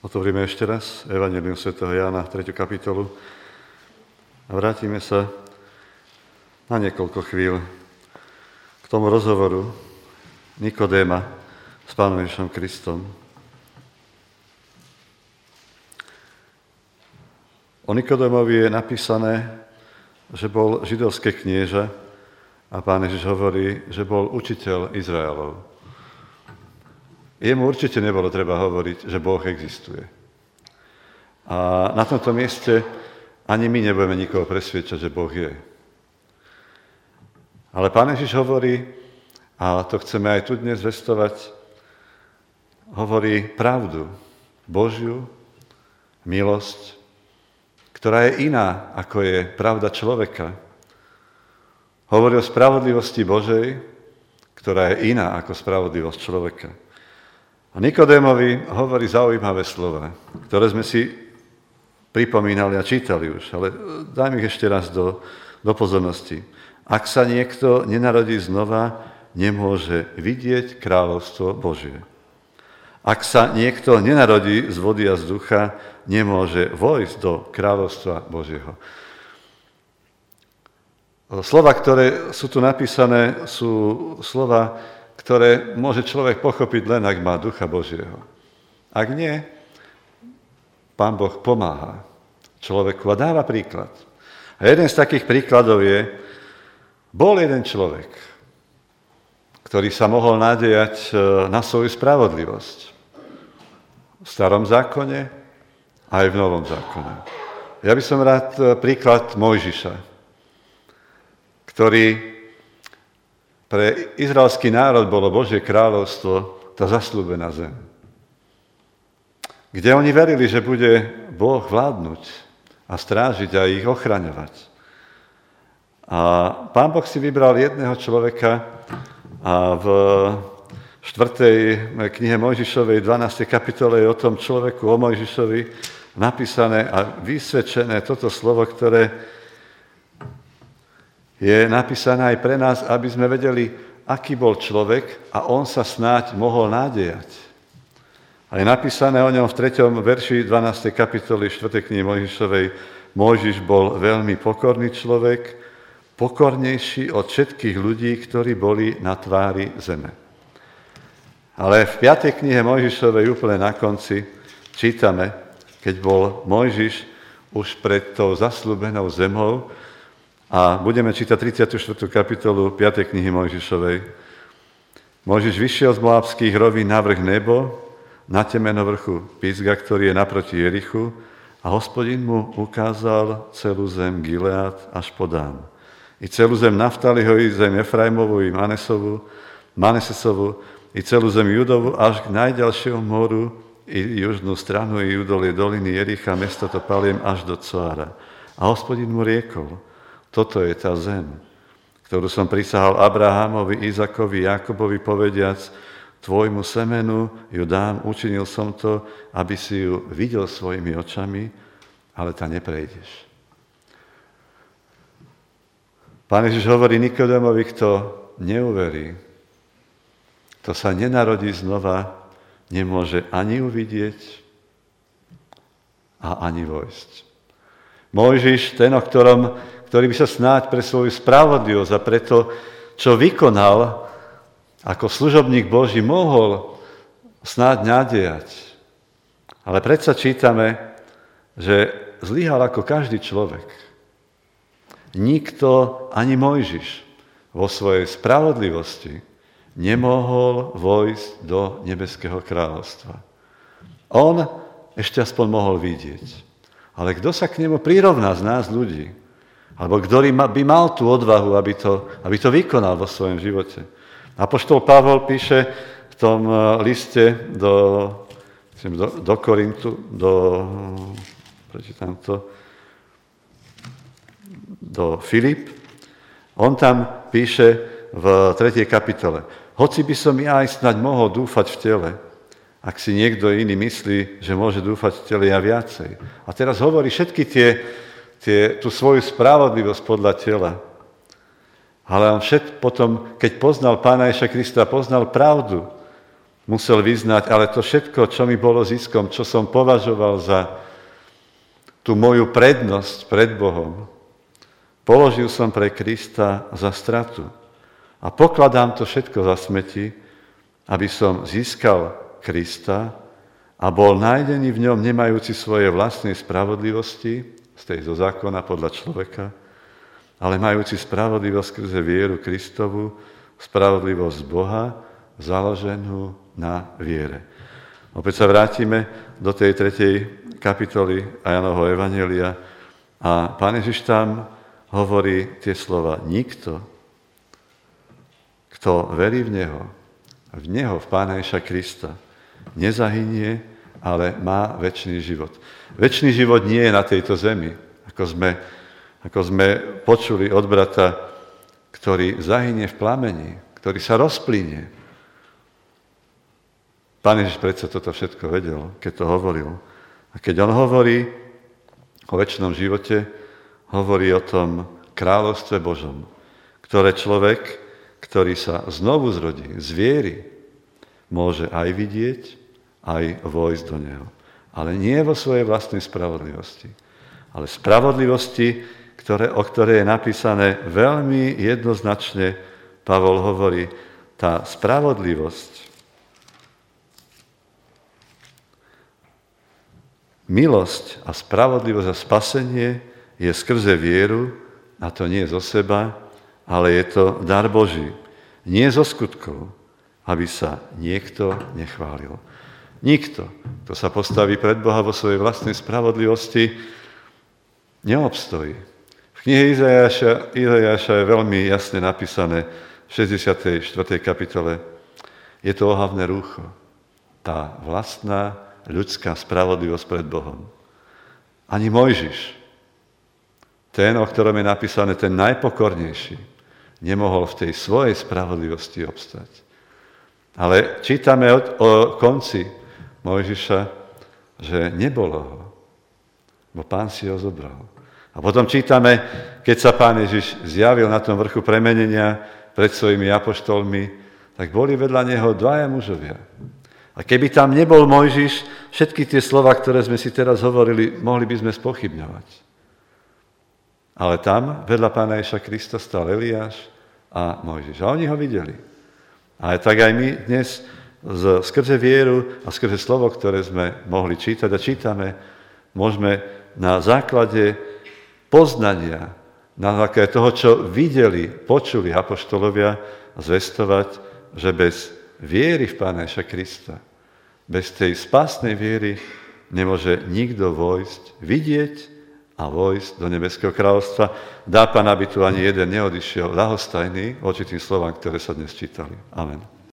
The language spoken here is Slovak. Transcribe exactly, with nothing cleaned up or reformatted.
Otvoríme ešte raz Evangelium svätého Jána, tretiu kapitolu a vrátime sa na niekoľko chvíľ k tomu rozhovoru Nikodéma s Pánom Ježišom Kristom. O Nikodémovi je napísané, že bol židovské knieža a Pán Ježiš hovorí, že bol učiteľ Izraelov. Jemu určite nebolo treba hovoriť, že Boh existuje. A na tomto mieste ani my nebudeme nikoho presviedčať, že Boh je. Ale Pán Ježiš hovorí, a to chceme aj tu dnes zvestovať, hovorí pravdu, Božiu milosť, ktorá je iná, ako je pravda človeka. Hovorí o spravodlivosti Božej, ktorá je iná ako spravodlivosť človeka. A Nikodémovi hovorí zaujímavé slova, ktoré sme si pripomínali a čítali už, ale dajme ich ešte raz do, do pozornosti. Ak sa niekto nenarodí znova, nemôže vidieť kráľovstvo Božie. Ak sa niekto nenarodí z vody a z ducha, nemôže vojsť do kráľovstva Božieho. Slova, ktoré sú tu napísané, sú slova, ktoré môže človek pochopiť len, ak má Ducha Božieho. Ak nie, Pán Boh pomáha človeku a dáva príklad. A jeden z takých príkladov je, bol jeden človek, ktorý sa mohol nádejať na svoju spravodlivosť. V starom zákone aj v novom zákone. Ja by som rád príklad Mojžiša, ktorý pre izraelský národ bolo Božie kráľovstvo, tá zasľúbená zem. Kde oni verili, že bude Boh vládnuť a strážiť a ich ochraňovať. A Pán Boh si vybral jedného človeka a v štvrtej knihe Mojžišovej, dvanástej kapitole je o tom človeku, o Mojžišovi napísané a vysvedčené toto slovo, ktoré je napísané aj pre nás, aby sme vedeli, aký bol človek a on sa snáď mohol nádejať. A je napísané o ňom v treťom verši dvanástej kapitoly štvrtej knihy Mojžišovej. Mojžiš bol veľmi pokorný človek, pokornejší od všetkých ľudí, ktorí boli na tvári zeme. Ale v piatej knihe Mojžišovej úplne na konci čítame, keď bol Mojžiš už pred tou zasľúbenou zemou, a budeme čítať tridsiatu štvrtú kapitolu piatej knihy Mojžišovej. Mojžiš vyšiel z Moabských rovín na vrch Nebo, na temeno vrchu Pisga, ktorý je naproti Jerichu, a Hospodin mu ukázal celú zem Gilead až po Dán. I celú zem Naftaliho, i zem Efraimovú, i Manesovu, Manesesovu, i celú zem Judovu, až k najďalšiemu moru, i južnú stranu, i údolie doliny Jericha, mesto to paliem až do Coára. A Hospodin mu riekol, toto je tá zem, ktorú som prisahal Abrahamovi, Izakovi, Jakobovi, povediac, tvojmu semenu ju dám, učinil som to, aby si ju videl svojimi očami, ale tam neprejdeš. Pán Ježiš hovorí Nikodémovi, kto neuverí, kto sa nenarodí znova, nemôže ani uvidieť a ani vojsť. Mojžiš, ten, o ktorom ktorý by sa snáď pre svoju spravodlivosť a pre to, čo vykonal, ako služobník Boží mohol snáď nádejať. Ale predsa čítame, že zlyhal ako každý človek. Nikto, ani Mojžiš, vo svojej spravodlivosti nemohol vojsť do nebeského kráľovstva. On ešte aspoň mohol vidieť. Ale kto sa k nemu prirovná z nás ľudí? Alebo ktorý by mal tú odvahu, aby to, aby to vykonal vo svojom živote. Apoštol Pavol píše v tom liste do, do, do Korintu, do, prečítam to, do Filip. On tam píše v tretej kapitole. Hoci by som ja aj snáď mohol dúfať v tele, ak si niekto iný myslí, že môže dúfať v tele, ja viacej. A teraz hovorí všetky tie Tie, tú svoju spravodlivosť podľa tela. Ale on všet potom, keď poznal Pána Ježiša Krista, poznal pravdu, musel vyznať, ale to všetko, čo mi bolo ziskom, čo som považoval za tú moju prednosť pred Bohom, položil som pre Krista za stratu. A pokladám to všetko za smeti, aby som získal Krista a bol nájdený v ňom nemajúci svoje vlastnej spravodlivosti, z tej zo zákona podľa človeka, ale majúci spravodlivosť skrze vieru Kristovu, spravodlivosť z Boha, založenú na viere. Opäť sa vrátime do tej tretej kapitoly Jánovho evanjelia a Pán Ježiš tam hovorí tie slova: nikto, kto verí v Neho, v Neho, v Pána Ježiša Krista, nezahynie, ale má večný život. Večný život nie je na tejto zemi, ako sme, ako sme počuli od brata, ktorý zahynie v plameni, ktorý sa rozplynie. Pán Ježiš predsa toto všetko vedel, keď to hovoril. A keď on hovorí o večnom živote, hovorí o tom kráľovstve Božom, ktoré človek, ktorý sa znovu zrodí z viery, môže aj vidieť, aj vojsť do neho. Ale nie vo svojej vlastnej spravodlivosti, ale spravodlivosti, ktoré, o ktorej je napísané veľmi jednoznačne, Pavol hovorí, tá spravodlivosť, milosť a spravodlivosť a spasenie je skrze vieru, a to nie zo seba, ale je to dar Boží. Nie zo skutkov, aby sa niekto nechválil. Nikto, kto sa postaví pred Boha vo svojej vlastnej spravodlivosti, neobstojí. V knihe Izajaša, Izajaša je veľmi jasne napísané v šesťdesiatej štvrtej kapitole. Je to ohavné rúcho. Tá vlastná ľudská spravodlivosť pred Bohom. Ani Mojžiš, ten, o ktorom je napísané, ten najpokornejší, nemohol v tej svojej spravodlivosti obstať. Ale čítame o, o konci Mojžiša, že nebolo ho, bo Pán si ho zobral. A potom čítame, keď sa Pán Ježiš zjavil na tom vrchu premenenia pred svojimi apoštolmi, tak boli vedľa neho dvaja mužovia. A keby tam nebol Mojžiš, všetky tie slova, ktoré sme si teraz hovorili, mohli by sme spochybňovať. Ale tam, vedľa Pána Ježiša Krista, stal Eliáš a Mojžiš. A oni ho videli. A tak aj my dnes skrze vieru a skrze slovo, ktoré sme mohli čítať a čítame, môžeme na základe poznania, na základe toho, čo videli, počuli apoštolovia, zvestovať, že bez viery v Pána Ježiša Krista, bez tej spásnej viery nemôže nikto vojsť, vidieť a vojsť do nebeského kráľovstva. Dá Pán, aby tu ani jeden neodišiel ľahostajný voči tým slovám, ktoré sa dnes čítali. Amen.